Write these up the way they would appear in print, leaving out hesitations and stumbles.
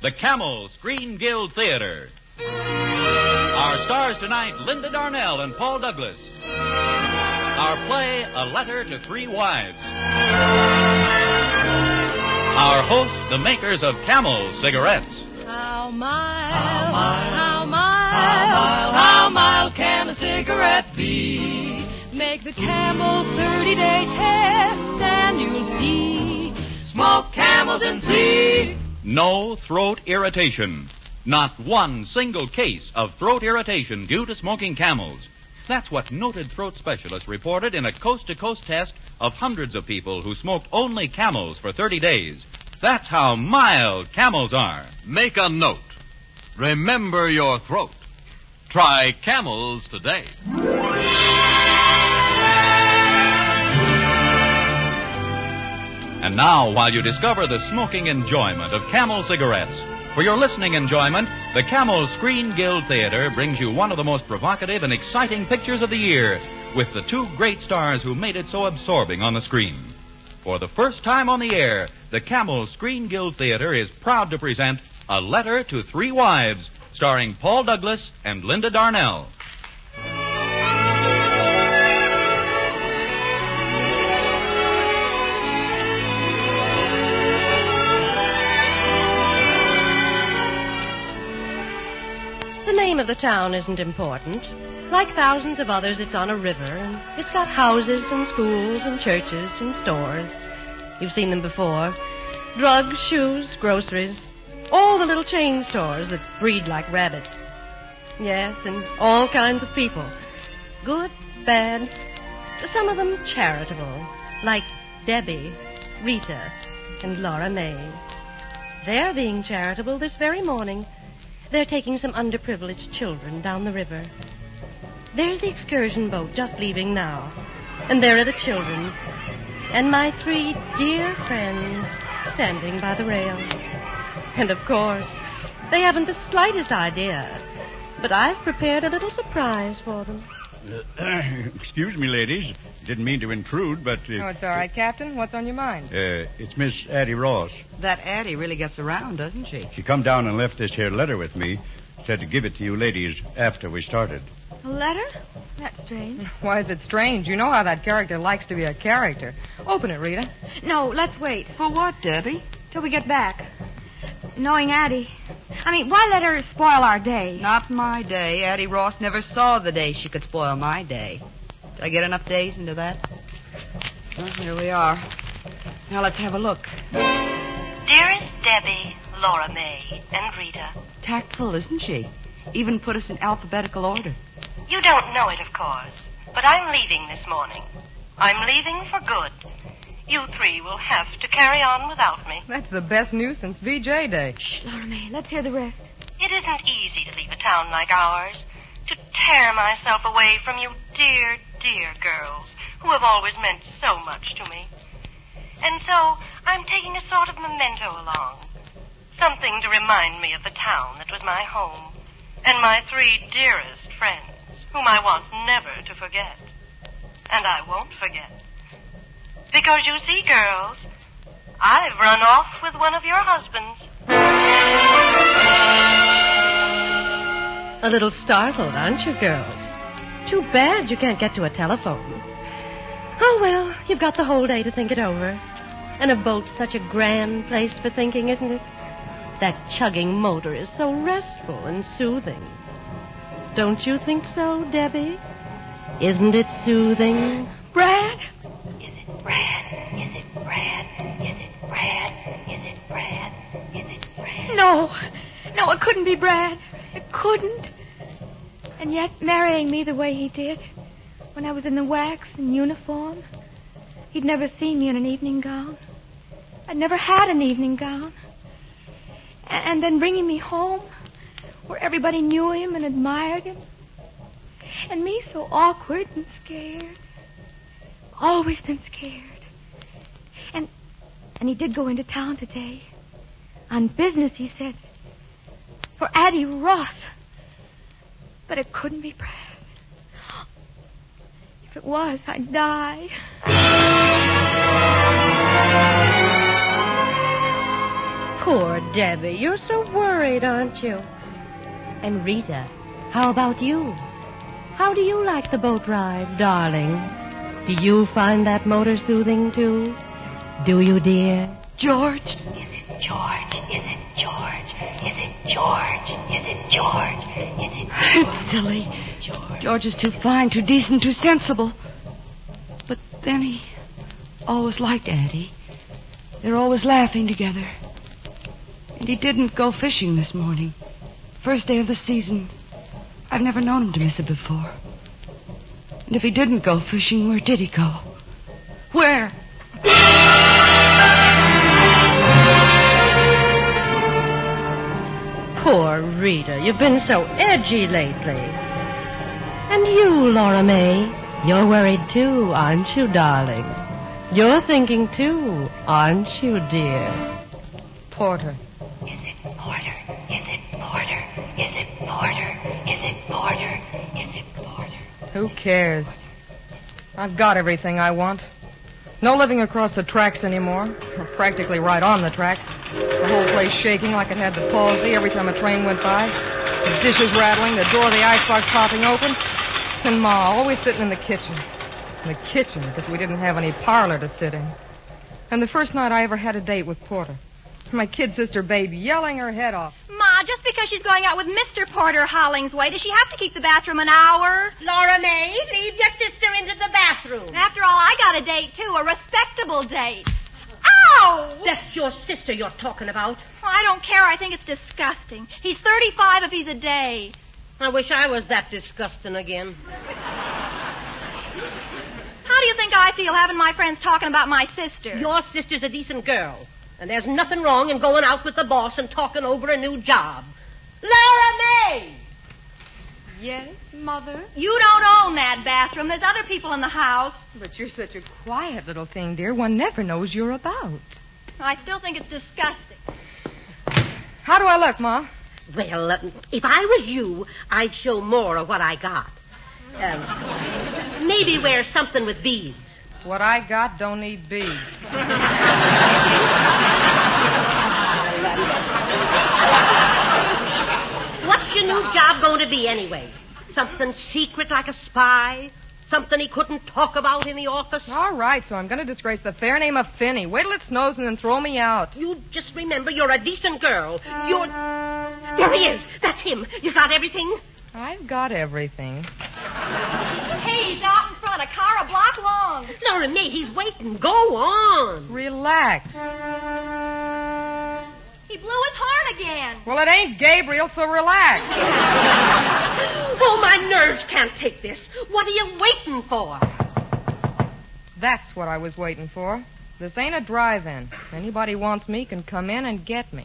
the Camel Screen Guild Theater. Our stars tonight, Linda Darnell and Paul Douglas. Our play, A Letter to Three Wives. Our hosts, the makers of Camel cigarettes. How mild can a cigarette be? Make the Camel 30-day test and you'll see. Smoke Camels and see. No throat irritation. Not one single case of throat irritation due to smoking Camels. That's what noted throat specialists reported in a coast-to-coast test of hundreds of people who smoked only Camels for 30 days. That's how mild Camels are. Make a note. Remember your throat. Try Camels today. And now, while you discover the smoking enjoyment of Camel cigarettes, for your listening enjoyment, the Camel Screen Guild Theater brings you one of the most provocative and exciting pictures of the year, with the two great stars who made it so absorbing on the screen. For the first time on the air, the Camel Screen Guild Theater is proud to present A Letter to Three Wives, starring Paul Douglas and Linda Darnell. The name of the town isn't important. Like thousands of others, it's on a river, and it's got houses and schools and churches and stores. You've seen them before. Drugs, shoes, groceries, all the little chain stores that breed like rabbits. Yes, and all kinds of people. Good, bad, some of them charitable, like Debbie, Rita, and Laura May. They're being charitable this very morning. They're taking some underprivileged children down the river. There's the excursion boat just leaving now. And there are the children. And my three dear friends standing by the rail. And of course, they haven't the slightest idea. But I've prepared a little surprise for them. Excuse me, ladies. Didn't mean to intrude, but... Oh, it's all right, Captain. What's on your mind? It's Miss Addie Ross. That Addie really gets around, doesn't she? She come down and left this here letter with me. Said to give it to you ladies after we started. A letter? That's strange. Why is it strange? You know how that character likes to be a character. Open it, Rita. No, let's wait. For what, Debbie? Till we get back. Knowing Addie. Why let her spoil our day? Not my day. Addie Ross never saw the day she could spoil my day. Did I get enough days into that? Well, here we are. Now let's have a look. Dearest Debbie, Laura May, and Rita. Tactful, isn't she? Even put us in alphabetical order. You don't know it, of course, but I'm leaving this morning. I'm leaving for good. You three will have to carry on without me. That's the best news since VJ Day. Shh, Laura May, let's hear the rest. It isn't easy to leave a town like ours, to tear myself away from you dear, dear girls who have always meant so much to me. And so I'm taking a sort of memento along, something to remind me of the town that was my home, and my three dearest friends, whom I want never to forget. And I won't forget. Because you see, girls, I've run off with one of your husbands. A little startled, aren't you, girls? Too bad you can't get to a telephone. Oh, well, you've got the whole day to think it over. And a boat's such a grand place for thinking, isn't it? That chugging motor is so restful and soothing. Don't you think so, Debbie? Isn't it soothing? Brad? Is it Brad? Is it Brad? Is it Brad? Is it Brad? Is it Brad? No, it couldn't be Brad. It couldn't. And yet, marrying me the way he did, when I was in the wax and uniform, he'd never seen me in an evening gown. I'd never had an evening gown. And then bringing me home, where everybody knew him and admired him. And me so awkward and scared. Always been scared. And he did go into town today. On business, he said. For Addie Ross. But it couldn't be Brad. If it was, I'd die. Poor Debbie, you're so worried, aren't you? And Rita, how about you? How do you like the boat ride, darling? Do you find that motor soothing, too? Do you, dear? George? Is it George? Is it George? Is it George? Is it George? Is it George? Silly. George is too fine, too decent, too sensible. But then he always liked Addie. They're always laughing together. And he didn't go fishing this morning. First day of the season. I've never known him to miss it before. And if he didn't go fishing, where did he go? Where? Poor Rita, you've been so edgy lately. And you, Laura May, you're worried too, aren't you, darling? You're thinking too, aren't you, dear? Porter. Is it Porter? Is it Porter? Is it Porter? Is it Porter? Is it Porter? Who cares? I've got everything I want. No living across the tracks anymore. Or practically right on the tracks. The whole place shaking like it had the palsy every time a train went by. The dishes rattling, the door of the icebox popping open. And Ma always sitting in the kitchen. In the kitchen because we didn't have any parlor to sit in. And the first night I ever had a date with Porter. My kid sister Babe yelling her head off. Ma, just because she's going out with Mr. Porter Hollingsway, does she have to keep the bathroom an hour? Laura May, leave your sister into the bathroom. After all, I got a date, too, a respectable date. Ow! That's your sister you're talking about. Well, I don't care. I think it's disgusting. He's 35 if he's a day. I wish I was that disgusting again. How do you think I feel having my friends talking about my sister? Your sister's a decent girl. And there's nothing wrong in going out with the boss and talking over a new job. Laura May! Yes, Mother? You don't own that bathroom. There's other people in the house. But you're such a quiet little thing, dear. One never knows you're about. I still think it's disgusting. How do I look, Ma? Well, if I was you, I'd show more of what I got. Maybe wear something with beads. What I got don't need beads. What's your new job going to be anyway? Something secret like a spy? Something he couldn't talk about in the office? All right, so I'm going to disgrace the fair name of Finney. Wait till it snows and then throw me out. You just remember you're a decent girl. There he is. That's him. You got everything? I've got everything. Hey, he's out in front, a car a block long. Laura May, he's waiting. Go on. Relax. He blew his horn again. Well, it ain't Gabriel, so relax. Oh, my nerves can't take this. What are you waiting for? That's what I was waiting for. This ain't a drive-in. Anybody wants me can come in and get me.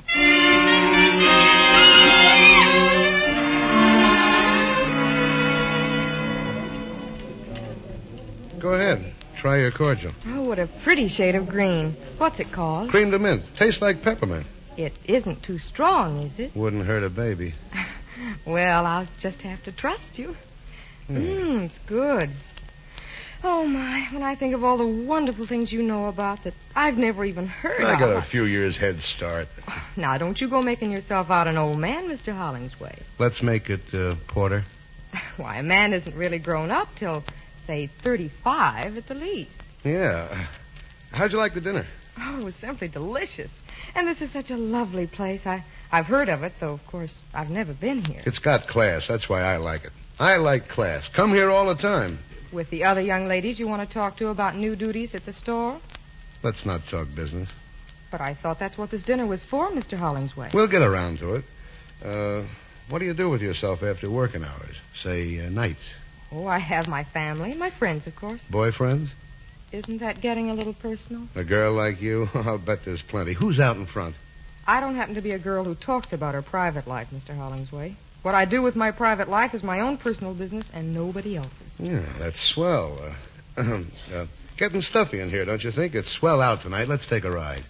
Go ahead. Try your cordial. Oh, what a pretty shade of green. What's it called? Cream de mint. Tastes like peppermint. It isn't too strong, is it? Wouldn't hurt a baby. Well, I'll just have to trust you. It's good. Oh, my. When I think of all the wonderful things you know about that I've never even heard I of. got a few years head start. Now, don't you go making yourself out an old man, Mr. Hollingsway. Let's make it, Porter. Why, a man isn't really grown up till, say, 35 at the least. Yeah. How'd you like the dinner? Oh, it was simply delicious. And this is such a lovely place. I've heard of it, though, of course, I've never been here. It's got class. That's why I like it. I like class. Come here all the time. With the other young ladies you want to talk to about new duties at the store? Let's not talk business. But I thought that's what this dinner was for, Mr. Hollingsway. We'll get around to it. What do you do with yourself after working hours? Say, nights. Oh, I have my family, my friends, of course. Boyfriends? Isn't that getting a little personal? A girl like you? I'll bet there's plenty. Who's out in front? I don't happen to be a girl who talks about her private life, Mr. Hollingsway. What I do with my private life is my own personal business and nobody else's. Yeah, that's swell. Getting stuffy in here, don't you think? It's swell out tonight. Let's take a ride.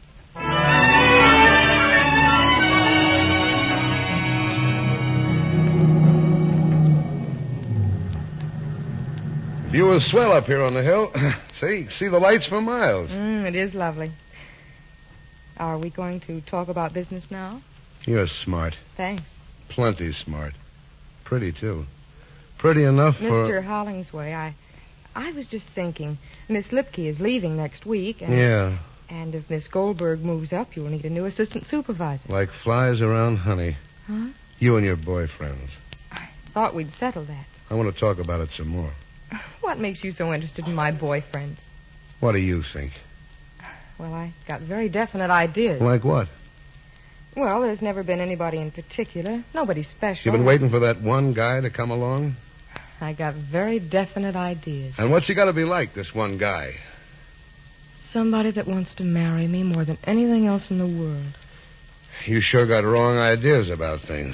View is swell up here on the hill. See the lights for miles. It is lovely. Are we going to talk about business now? You're smart. Thanks. Plenty smart. Pretty, too. Pretty enough for... Mr. Hollingsway, I was just thinking, Miss Lipke is leaving next week, and... Yeah. And if Miss Goldberg moves up, you'll need a new assistant supervisor. Like flies around honey. Huh? You and your boyfriends. I thought we'd settle that. I want to talk about it some more. What makes you so interested in my boyfriends? What do you think? Well, I got very definite ideas. Like what? Well, there's never been anybody in particular. Nobody special. You've been waiting for that one guy to come along? I got very definite ideas. And what's he got to be like, this one guy? Somebody that wants to marry me more than anything else in the world. You sure got wrong ideas about things.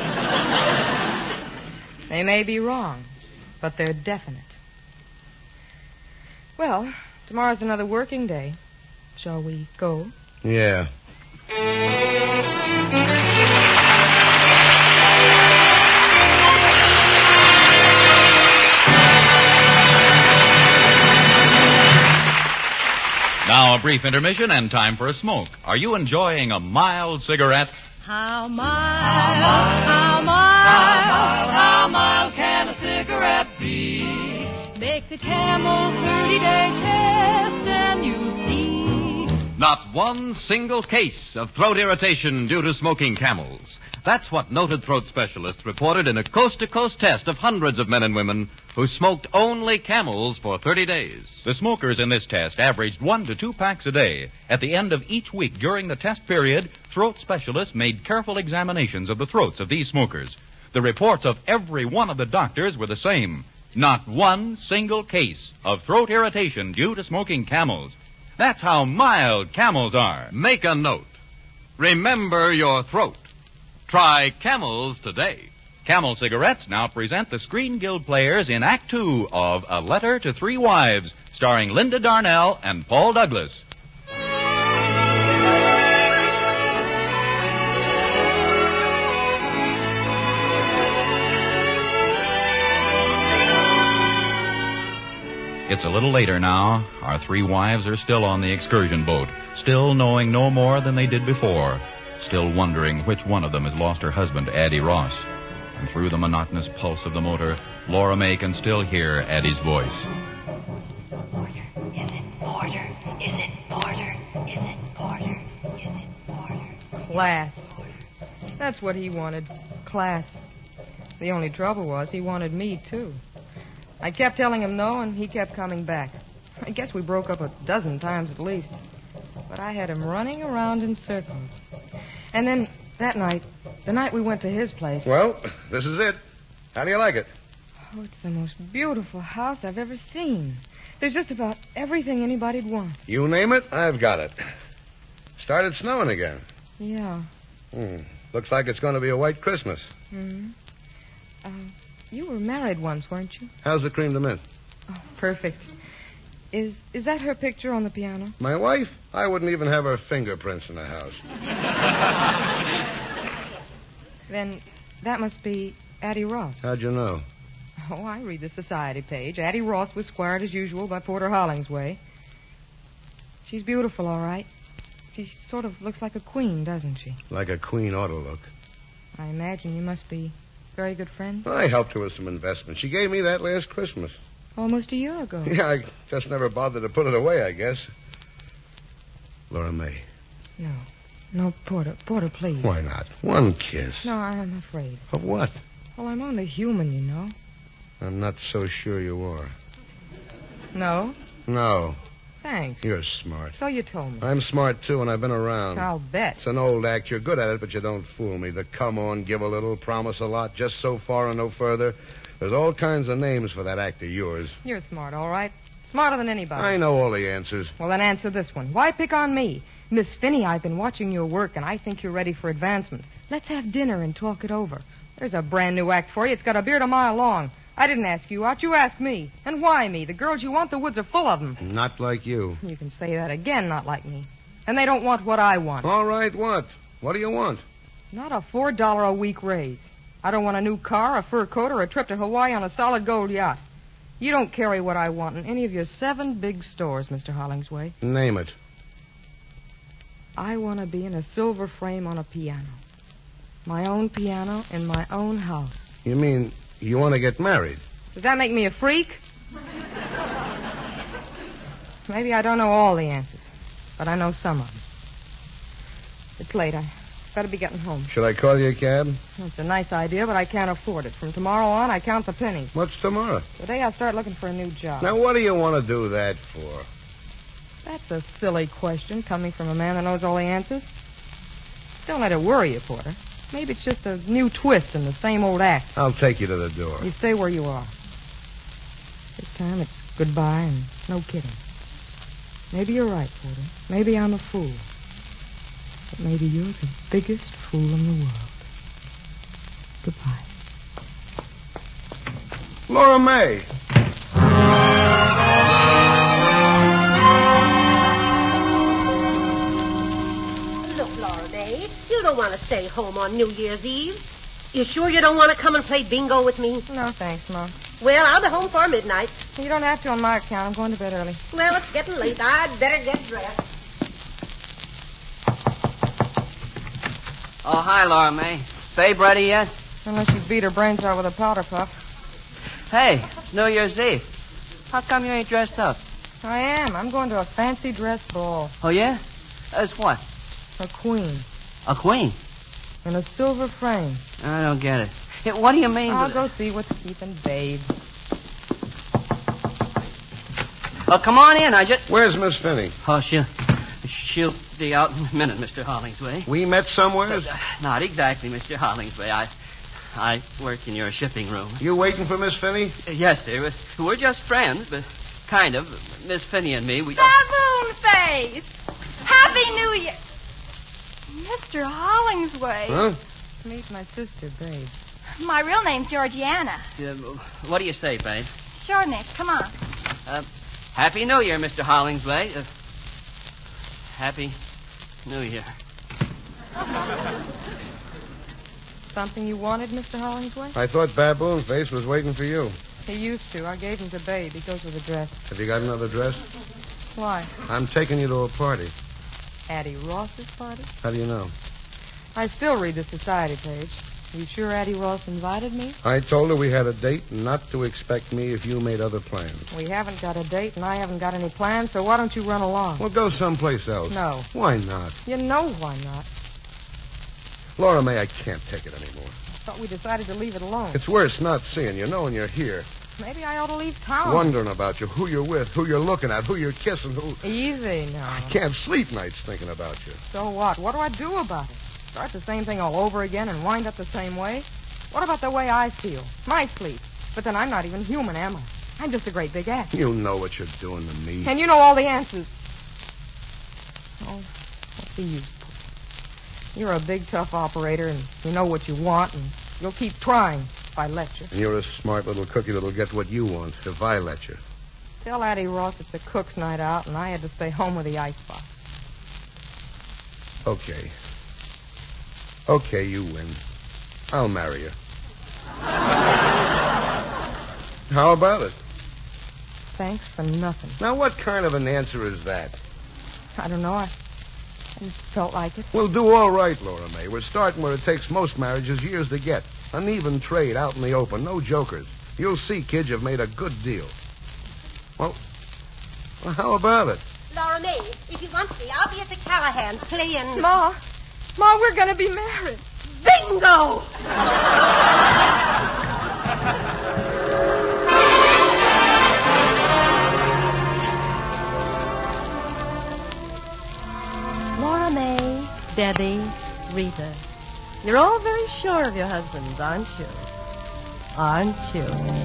They may be wrong, but they're definite. Well, tomorrow's another working day. Shall we go? Yeah. Now a brief intermission and time for a smoke. Are you enjoying a mild cigarette? How mild can a cigarette be? Make the Camel 30-day test and you'll see. Not one single case of throat irritation due to smoking Camels. That's what noted throat specialists reported in a coast-to-coast test of hundreds of men and women who smoked only Camels for 30 days. The smokers in this test averaged 1 to 2 packs a day. At the end of each week during the test period, throat specialists made careful examinations of the throats of these smokers. The reports of every one of the doctors were the same. Not one single case of throat irritation due to smoking Camels. That's how mild Camels are. Make a note. Remember your throat. Try Camels today. Camel Cigarettes now present the Screen Guild players in Act 2 of A Letter to Three Wives, starring Linda Darnell and Paul Douglas. It's a little later now. Our three wives are still on the excursion boat, still knowing no more than they did before, still wondering which one of them has lost her husband, Addie Ross. And through the monotonous pulse of the motor, Laura May can still hear Addie's voice. Porter, is it Porter? Is it Porter? Is it Porter? Is it Porter? Class. That's what he wanted. Class. The only trouble was he wanted me, too. I kept telling him no, and he kept coming back. I guess we broke up a dozen times at least. But I had him running around in circles. And then that night, the night we went to his place... Well, this is it. How do you like it? Oh, it's the most beautiful house I've ever seen. There's just about everything anybody'd want. You name it, I've got it. Started snowing again. Yeah. Looks like it's going to be a white Christmas. Mm-hmm. You were married once, weren't you? How's the cream de mint? Oh, perfect. Is that her picture on the piano? My wife? I wouldn't even have her fingerprints in the house. Then that must be Addie Ross. How'd you know? Oh, I read the society page. Addie Ross was squired as usual by Porter Hollingsway. She's beautiful, all right. She sort of looks like a queen, doesn't she? Like a queen ought to look. I imagine you must be very good friends. I helped her with some investment. She gave me that last Christmas. Almost a year ago. Yeah, I just never bothered to put it away, I guess. Laura May. No, Porter, please. Why not? One kiss. No, I'm afraid. Of what? Well, I'm only human, you know. I'm not so sure you are. No? No. Thanks. You're smart. So you told me. I'm smart, too, and I've been around. I'll bet. It's an old act. You're good at it, but you don't fool me. The come on, give a little, promise a lot, just so far and no further. There's all kinds of names for that act of yours. You're smart, all right. Smarter than anybody. I know all the answers. Well, then answer this one. Why pick on me? Miss Finney, I've been watching your work, and I think you're ready for advancement. Let's have dinner and talk it over. There's a brand new act for you. It's got a beard a mile long. I didn't ask you out. You asked me. And why me? The girls you want, the woods are full of them. Not like you. You can say that again, not like me. And they don't want what I want. All right, what? What do you want? Not a $4 a week raise. I don't want a new car, a fur coat, or a trip to Hawaii on a solid gold yacht. You don't carry what I want in any of your 7 big stores, Mr. Hollingsway. Name it. I want to be in a silver frame on a piano. My own piano in my own house. You mean you want to get married? Does that make me a freak? Maybe I don't know all the answers, but I know some of them. It's late. I better be getting home. Should I call you a cab? It's a nice idea, but I can't afford it. From tomorrow on, I count the pennies. What's tomorrow? The day I start looking for a new job. Now, what do you want to do that for? That's a silly question coming from a man that knows all the answers. Don't let it worry you, Porter. Maybe it's just a new twist in the same old act. I'll take you to the door. You stay where you are. This time it's goodbye and no kidding. Maybe you're right, Porter. Maybe I'm a fool. But maybe you're the biggest fool in the world. Goodbye. Laura May. Look, Laura May, you don't want to stay home on New Year's Eve. You sure you don't want to come and play bingo with me? No, thanks, Mom. Well, I'll be home for midnight. You don't have to on my account. I'm going to bed early. Well, it's getting late. I'd better get dressed. Oh, hi, Laura May. Babe ready yet? Unless you beat her brains out with a powder puff. Hey, it's New Year's Eve. How come you ain't dressed up? I am. I'm going to a fancy dress ball. Oh, yeah? As what? A queen. A queen? In a silver frame. I don't get it. What do you mean? I'll go see what's keeping Babe. Oh, come on in. Where's Miss Finney? Oh, she'll be out in a minute, Mr. Hollingsway. We met somewhere? Not exactly, Mr. Hollingsway. I work in your shipping room. You waiting for Miss Finney? Yes, dear. We're just friends, but kind of. Miss Finney and me, we... Baboon face! Happy New Year! Mr. Hollingsway. Huh? Meet my sister, Babe. My real name's Georgiana. What do you say, babe? Sure, Nick. Come on. Happy New Year, Mr. Hollingsway. Happy New Year. Something you wanted, Mr. Hollingsway? I thought Baboon Face was waiting for you. He used to. I gave him to Babe. He goes with a dress. Have you got another dress? Why? I'm taking you to a party. Addie Ross's party? How do you know? I still read the society page. You sure Addie Ross invited me? I told her we had a date and not to expect me if you made other plans. We haven't got a date, and I haven't got any plans, so why don't you run along? Well, go someplace else. No. Why not? You know why not. Laura May, I can't take it anymore. I thought we decided to leave it alone. It's worse not seeing you, knowing you're here. Maybe I ought to leave town. Wondering about you, who you're with, who you're looking at, who you're kissing, who... Easy now. I can't sleep nights thinking about you. So what? What do I do about it? Start the same thing all over again and wind up the same way? What about the way I feel? My sleep. But then I'm not even human, am I? I'm just a great big act. You know what you're doing to me. And you know all the answers. Oh, what's the use? You're a big, tough operator, and you know what you want, and you'll keep trying if I let you. And you're a smart little cookie that'll get what you want if I let you. Tell Addie Ross it's a cook's night out, and I had to stay home with the icebox. Okay. Okay, you win. I'll marry you. How about it? Thanks for nothing. Now, what kind of an answer is that? I don't know. I just felt like it. We'll do all right, Laura May. We're starting where it takes most marriages years to get. An even trade out in the open. No jokers. You'll see, kid, you've made a good deal. Well, how about it? Laura May, if you want me, I'll be at the Callahan's playing... Ma, we're going to be married. Bingo! Laura May, Debbie, Rita. You're all very sure of your husbands, aren't you? Aren't you?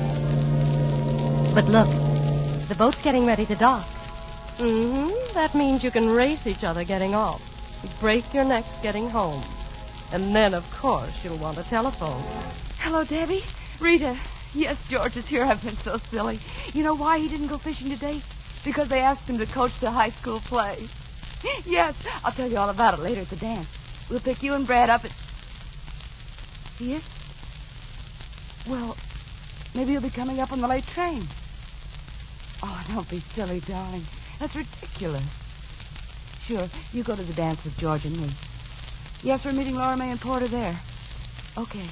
But look, the boat's getting ready to dock. That means you can race each other getting off. Break your necks getting home. And then, of course, you'll want a telephone. Hello, Debbie. Rita. Yes, George is here. I've been so silly. You know why he didn't go fishing today? Because they asked him to coach the high school play. Yes, I'll tell you all about it later at the dance. We'll pick you and Brad up at... Yes? Well, maybe you'll be coming up on the late train. Oh, don't be silly, darling. That's ridiculous. Sure. You go to the dance with George and me. Yes, we're meeting Laura May and Porter there. Okay.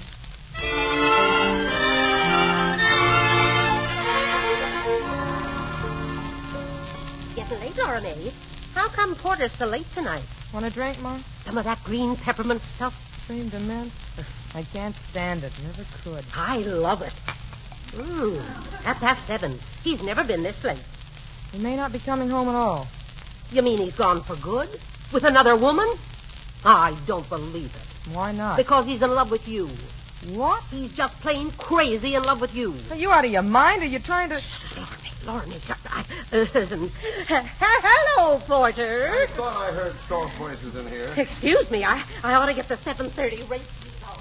Getting late, Laura May. How come Porter's so late tonight? Want a drink, Mom? Some of that green peppermint stuff? Cream de mint? I can't stand it. Never could. I love it. At past 7. He's never been this late. He may not be coming home at all. You mean he's gone for good? With another woman? I don't believe it. Why not? Because he's in love with you. What? He's just plain crazy in love with you. Are you out of your mind? Are you trying to... Laura May, hello, Porter. I thought I heard soft voices in here. Excuse me, I ought to get the 7:30 race result.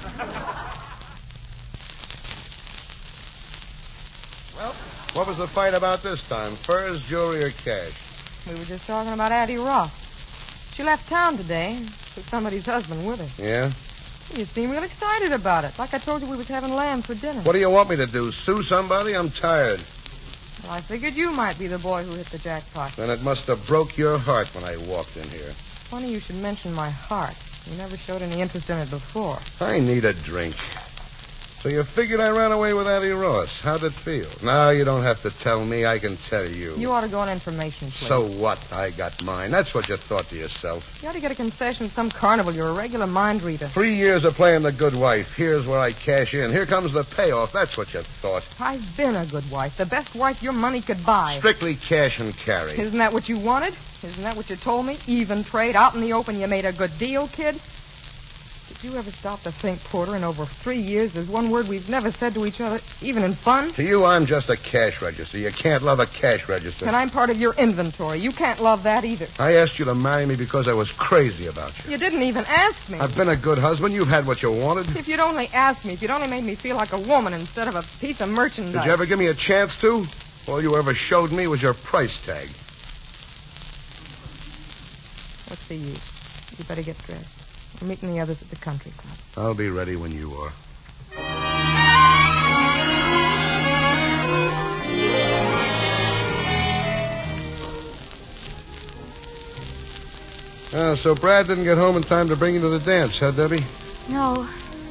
Well, what was the fight about this time? Furs, jewelry, or cash? We were just talking about Addie Ross. She left town today. Took somebody's husband with her. Yeah? You seem real excited about it. Like I told you, we was having lamb for dinner. What do you want me to do? Sue somebody? I'm tired. Well, I figured you might be the boy who hit the jackpot. Then it must have broke your heart when I walked in here. Funny you should mention my heart. You never showed any interest in it before. I need a drink. So you figured I ran away with Addie Ross. How'd it feel? No, you don't have to tell me. I can tell you. You ought to go on information, please. So what? I got mine. That's what you thought to yourself. You ought to get a concession at some carnival. You're a regular mind reader. 3 years of playing the good wife. Here's where I cash in. Here comes the payoff. That's what you thought. I've been a good wife. The best wife your money could buy. Strictly cash and carry. Isn't that what you wanted? Isn't that what you told me? Even trade. Out in the open, you made a good deal, kid. Did you ever stop to think, Porter, in over 3 years, there's one word we've never said to each other, even in fun? To you, I'm just a cash register. You can't love a cash register. And I'm part of your inventory. You can't love that either. I asked you to marry me because I was crazy about you. You didn't even ask me. I've been a good husband. You've had what you wanted. If you'd only asked me, if you'd only made me feel like a woman instead of a piece of merchandise. Did you ever give me a chance to? All you ever showed me was your price tag. What's the use? You better get dressed. We're meeting the others at the country club. I'll be ready when you are. So Brad didn't get home in time to bring you to the dance, huh, Debbie? No.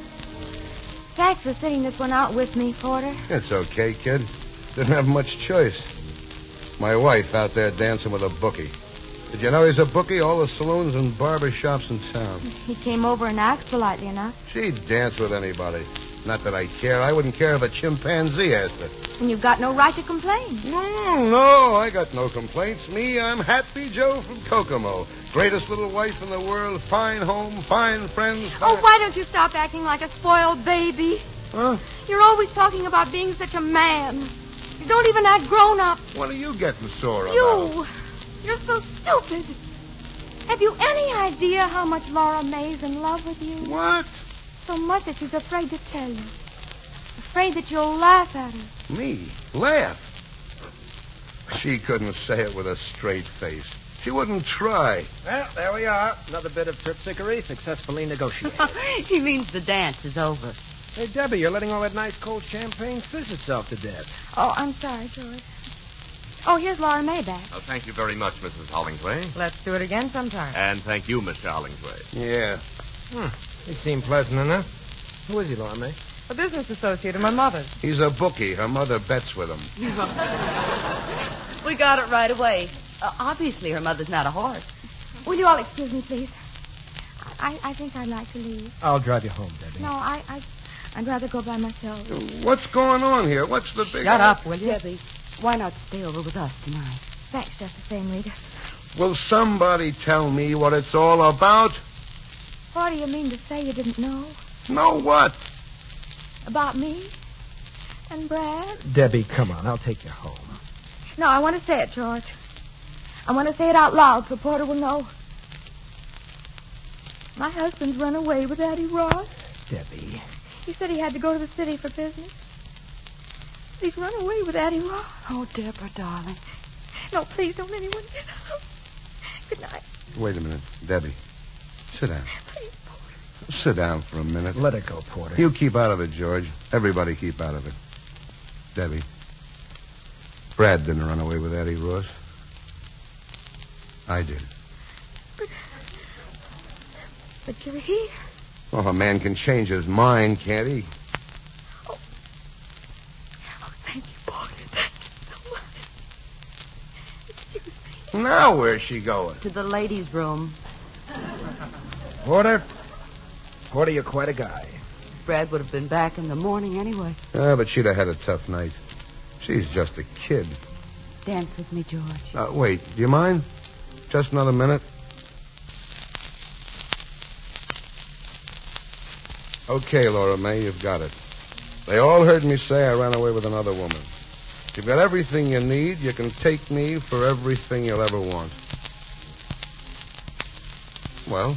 Thanks for sitting this one out with me, Porter. It's okay, kid. Didn't have much choice. My wife out there dancing with a bookie. Did you know he's a bookie? All the saloons and barber shops in town. He came over and asked politely enough. She'd dance with anybody. Not that I care. I wouldn't care if a chimpanzee asked her. And you've got no right to complain. No, I got no complaints. Me, I'm Happy Joe from Kokomo. Greatest little wife in the world. Fine home, fine friends. Oh, why don't you stop acting like a spoiled baby? Huh? You're always talking about being such a man. You don't even act grown up. What are you getting sore about? You're so stupid. Have you any idea how much Laura May's in love with you? What? So much that she's afraid to tell you. Afraid that you'll laugh at her. Me? Laugh? She couldn't say it with a straight face. She wouldn't try. Well, there we are. Another bit of terpsichore successfully negotiated. He means the dance is over. Hey, Debbie, you're letting all that nice cold champagne fizz itself to death. Oh, I'm sorry, George. Oh, here's Laura May back. Oh, thank you very much, Mrs. Hollingsway. Let's do it again sometime. And thank you, Mr. Hollingsway. Yeah. He seemed pleasant enough. Who is he, Laura May? A business associate of my mother's. He's a bookie. Her mother bets with him. We got it right away. Obviously, her mother's not a horse. Will you all excuse me, please? I think I'd like to leave. I'll drive you home, Debbie. No, I'd rather go by myself. What's going on here? What's the big... Shut up, will you? Debbie, why not stay over with us tonight? Thanks just the same, Rita. Will somebody tell me what it's all about? What do you mean to say you didn't know? Know what? About me? And Brad? Debbie, come on. I'll take you home. No, I want to say it, George. I want to say it out loud so Porter will know. My husband's run away with Addie Ross. Debbie. He said he had to go to the city for business. He's run away with Addie Ross. Oh, Deborah, darling. No, please don't anyone. Good night. Wait a minute. Debbie, sit down. Please, Porter. Sit down for a minute. Let it go, Porter. You keep out of it, George. Everybody keep out of it. Debbie, Brad didn't run away with Addie Ross. I did. But you're here. Oh, a man can change his mind, can't he? Oh, thank you, Porter. Thank you so much. Now where's she going? To the ladies' room. Porter, you're quite a guy. Brad would have been back in the morning anyway. But she'd have had a tough night. She's just a kid. Dance with me, George. Wait, do you mind? Just another minute. Okay, Laura May, you've got it. They all heard me say I ran away with another woman. You've got everything you need. You can take me for everything you'll ever want. Well?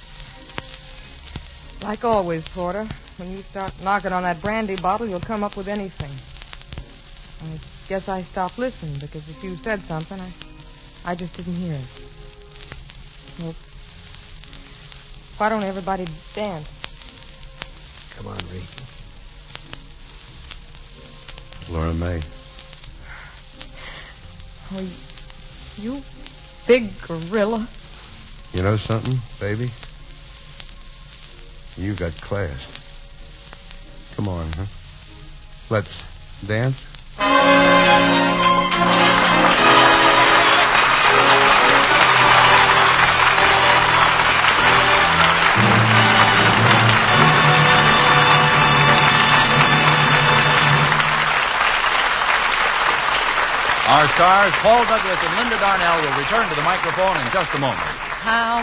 Like always, Porter, when you start knocking on that brandy bottle, you'll come up with anything. I guess I stopped listening, because if you said something, I just didn't hear it. Well, why don't everybody dance? Come on, Ree. Laura May. Oh, you big gorilla. You know something, baby? You got class. Come on, huh? Let's dance. Our stars, Paul Douglas and Linda Darnell, will return to the microphone in just a moment. How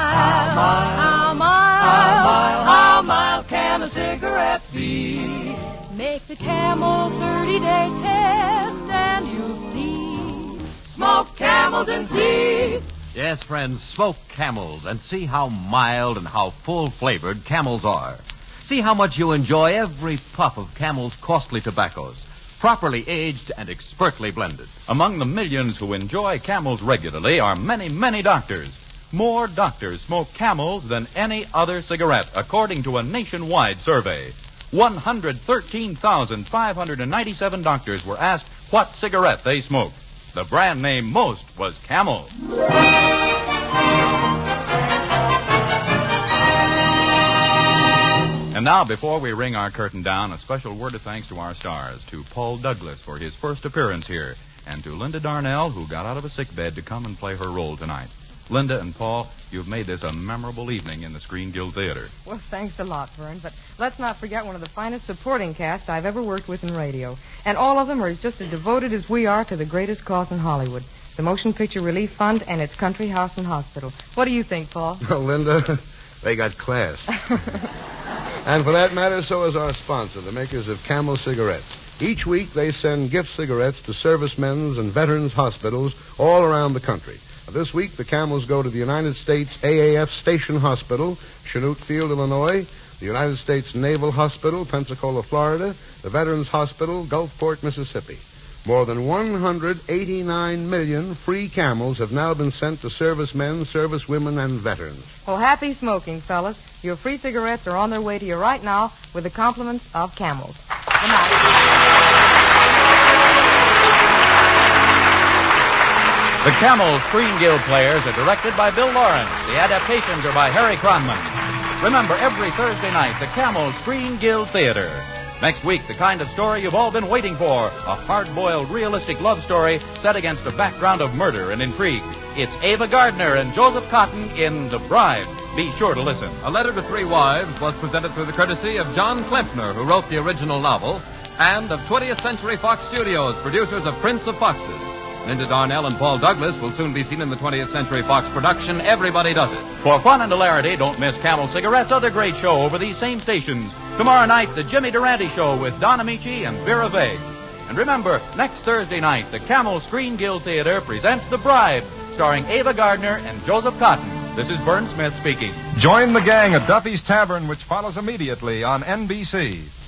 mild can a cigarette be? Make the Camel 30-day test and you'll see. Smoke Camels and see. Yes, friends, smoke Camels and see how mild and how full-flavored Camels are. See how much you enjoy every puff of Camel's costly tobaccos, properly aged and expertly blended. Among the millions who enjoy Camels regularly are many, many doctors. More doctors smoke Camels than any other cigarette, according to a nationwide survey. 113,597 doctors were asked what cigarette they smoked. The brand name most was Camel. And now, before we ring our curtain down, a special word of thanks to our stars, to Paul Douglas for his first appearance here, and to Linda Darnell, who got out of a sickbed to come and play her role tonight. Linda and Paul, you've made this a memorable evening in the Screen Guild Theater. Well, thanks a lot, Vern, but let's not forget one of the finest supporting casts I've ever worked with in radio. And all of them are just as devoted as we are to the greatest cause in Hollywood, the Motion Picture Relief Fund and its country house and hospital. What do you think, Paul? Well, Linda, they got class. And for that matter, so is our sponsor, the makers of Camel cigarettes. Each week, they send gift cigarettes to servicemen's and veterans' hospitals all around the country. This week, the Camels go to the United States AAF Station Hospital, Chanute Field, Illinois, the United States Naval Hospital, Pensacola, Florida, the Veterans Hospital, Gulfport, Mississippi. More than 189 million free Camels have now been sent to servicemen, servicewomen, and veterans. Well, happy smoking, fellas. Your free cigarettes are on their way to you right now with the compliments of Camels. Good night. The Camel Screen Guild Players are directed by Bill Lawrence. The adaptations are by Harry Cronman. Remember, every Thursday night, the Camel Screen Guild Theater. Next week, the kind of story you've all been waiting for, a hard-boiled, realistic love story set against a background of murder and intrigue. It's Ava Gardner and Joseph Cotton in The Bride. Be sure to listen. A Letter to Three Wives was presented through the courtesy of John Klempner, who wrote the original novel, and of 20th Century Fox Studios, producers of Prince of Foxes. Linda Darnell and Paul Douglas will soon be seen in the 20th Century Fox production, Everybody Does It. For fun and hilarity, don't miss Camel Cigarette's other great show over these same stations. Tomorrow night, the Jimmy Durante Show with Don Amici and Vera Vague. And remember, next Thursday night, the Camel Screen Guild Theater presents The Bride, starring Ava Gardner and Joseph Cotton. This is Vern Smith speaking. Join the gang at Duffy's Tavern, which follows immediately on NBC.